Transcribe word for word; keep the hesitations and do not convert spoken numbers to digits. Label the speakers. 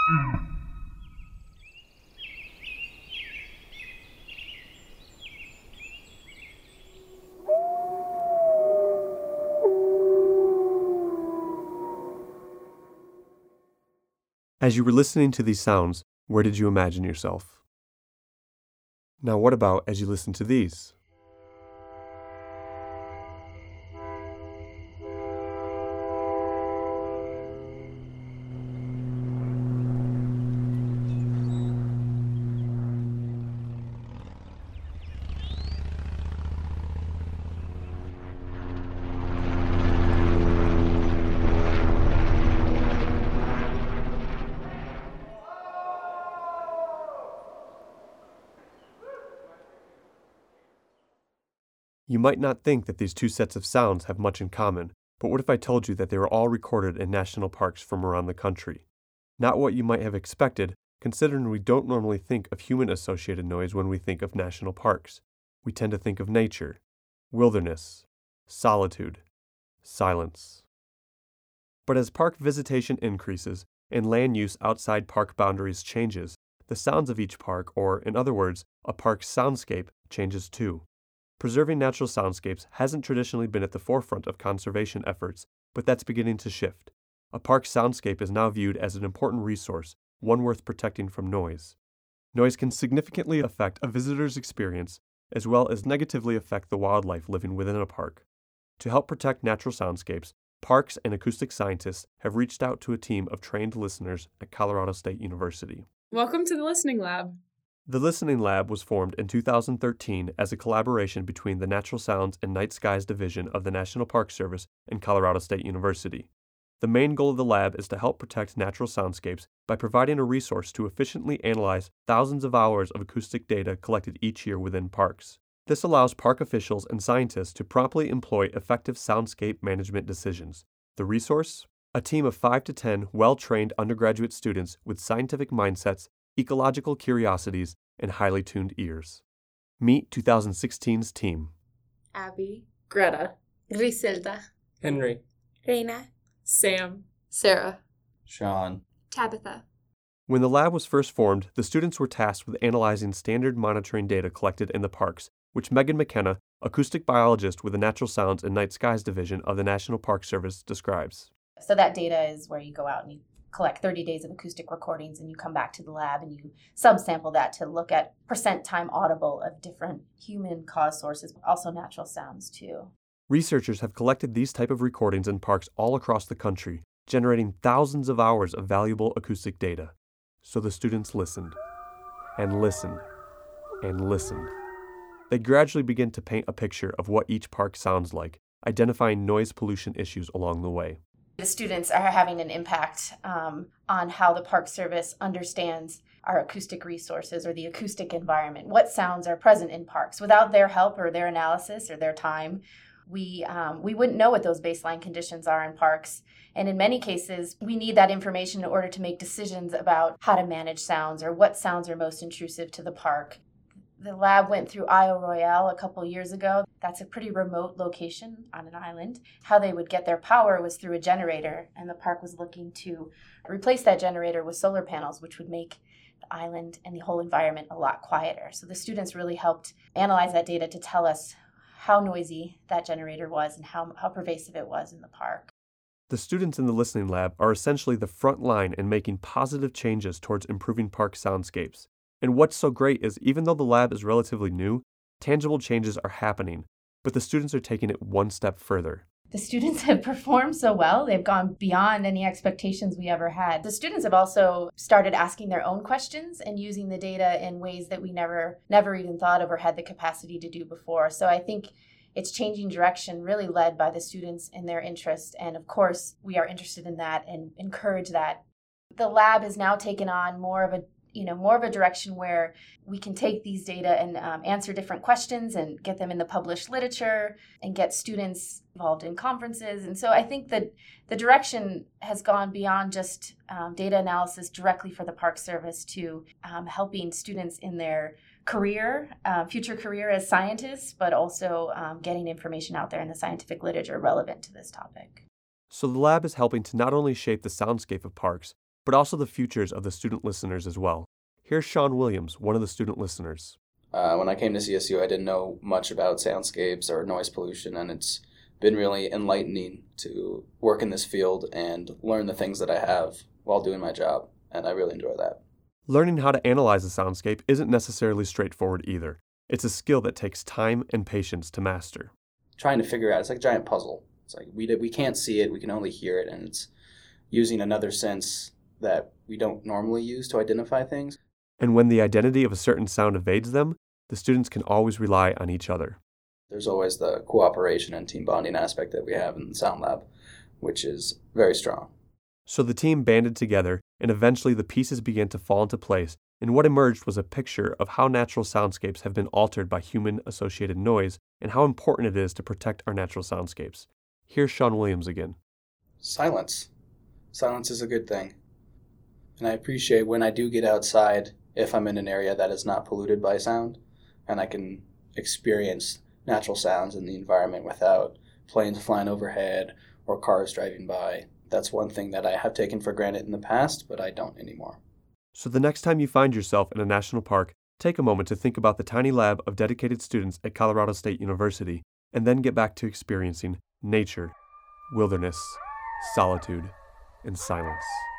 Speaker 1: As you were listening to these sounds, where did you imagine yourself? Now what about as you listen to these? You might not think that these two sets of sounds have much in common, but what if I told you that they were all recorded in national parks from around the country? Not what you might have expected, considering we don't normally think of human-associated noise when we think of national parks. We tend to think of nature, wilderness, solitude, silence. But as park visitation increases and land use outside park boundaries changes, the sounds of each park, or in other words, a park's soundscape, changes too. Preserving natural soundscapes hasn't traditionally been at the forefront of conservation efforts, but that's beginning to shift. A park's soundscape is now viewed as an important resource, one worth protecting from noise. Noise can significantly affect a visitor's experience, as well as negatively affect the wildlife living within a park. To help protect natural soundscapes, parks and acoustic scientists have reached out to a team of trained listeners at Colorado State University.
Speaker 2: Welcome to the Listening Lab.
Speaker 1: The Listening Lab was formed in two thousand thirteen as a collaboration between the Natural Sounds and Night Skies Division of the National Park Service and Colorado State University. The main goal of the lab is to help protect natural soundscapes by providing a resource to efficiently analyze thousands of hours of acoustic data collected each year within parks. This allows park officials and scientists to promptly employ effective soundscape management decisions. The resource? A team of five to ten well-trained undergraduate students with scientific mindsets, ecological curiosities, and highly tuned ears. Meet twenty sixteen's team.
Speaker 3: Abby,
Speaker 2: Greta,
Speaker 3: Griselda,
Speaker 4: Henry,
Speaker 3: Reina,
Speaker 2: Sam,
Speaker 3: Sarah,
Speaker 4: Sean,
Speaker 3: Tabitha.
Speaker 1: When the lab was first formed, the students were tasked with analyzing standard monitoring data collected in the parks, which Megan McKenna, acoustic biologist with the Natural Sounds and Night Skies Division of the National Park Service, describes.
Speaker 5: So that data is where you go out and you collect thirty days of acoustic recordings and you come back to the lab and you subsample that to look at percent time audible of different human caused sources, also natural sounds too.
Speaker 1: Researchers have collected these type of recordings in parks all across the country, generating thousands of hours of valuable acoustic data. So the students listened, and listened, and listened. They gradually begin to paint a picture of what each park sounds like, identifying noise pollution issues along the way.
Speaker 5: The students are having an impact um, on how the Park Service understands our acoustic resources or the acoustic environment, what sounds are present in parks. Without their help or their analysis or their time, we um, we wouldn't know what those baseline conditions are in parks. And in many cases, we need that information in order to make decisions about how to manage sounds or what sounds are most intrusive to the park. The lab went through Isle Royale a couple years ago. That's a pretty remote location on an island. How they would get their power was through a generator, and the park was looking to replace that generator with solar panels, which would make the island and the whole environment a lot quieter. So the students really helped analyze that data to tell us how noisy that generator was and how, how pervasive it was in the park.
Speaker 1: The students in the Listening Lab are essentially the front line in making positive changes towards improving park soundscapes. And what's so great is even though the lab is relatively new, tangible changes are happening, but the students are taking it one step further.
Speaker 5: The students have performed so well. They've gone beyond any expectations we ever had. The students have also started asking their own questions and using the data in ways that we never, never even thought of or had the capacity to do before. So I think it's changing direction really led by the students and their interest. And of course, we are interested in that and encourage that. The lab has now taken on more of a you know, more of a direction where we can take these data and um, answer different questions and get them in the published literature and get students involved in conferences. And so I think that the direction has gone beyond just um, data analysis directly for the Park Service to um, helping students in their career, uh, future career as scientists, but also um, getting information out there in the scientific literature relevant to this topic.
Speaker 1: So the lab is helping to not only shape the soundscape of parks, but also the futures of the student listeners as well. Here's Sean Williams, one of the student listeners.
Speaker 4: Uh, when I came to C S U, I didn't know much about soundscapes or noise pollution, and it's been really enlightening to work in this field and learn the things that I have while doing my job, and I really enjoy that.
Speaker 1: Learning how to analyze a soundscape isn't necessarily straightforward either. It's a skill that takes time and patience to master.
Speaker 4: Trying to figure out, it's like a giant puzzle. It's like we we can't see it, we can only hear it, and it's using another sense that we don't normally use to identify things.
Speaker 1: And when the identity of a certain sound evades them, the students can always rely on each other.
Speaker 4: There's always the cooperation and team bonding aspect that we have in the Sound Lab, which is very strong.
Speaker 1: So the team banded together, and eventually the pieces began to fall into place, and what emerged was a picture of how natural soundscapes have been altered by human-associated noise and how important it is to protect our natural soundscapes. Here's Sean Williams again.
Speaker 4: Silence. Silence is a good thing. And I appreciate when I do get outside, if I'm in an area that is not polluted by sound, and I can experience natural sounds in the environment without planes flying overhead or cars driving by. That's one thing that I have taken for granted in the past, but I don't anymore.
Speaker 1: So the next time you find yourself in a national park, take a moment to think about the tiny lab of dedicated students at Colorado State University, and then get back to experiencing nature, wilderness, solitude, and silence.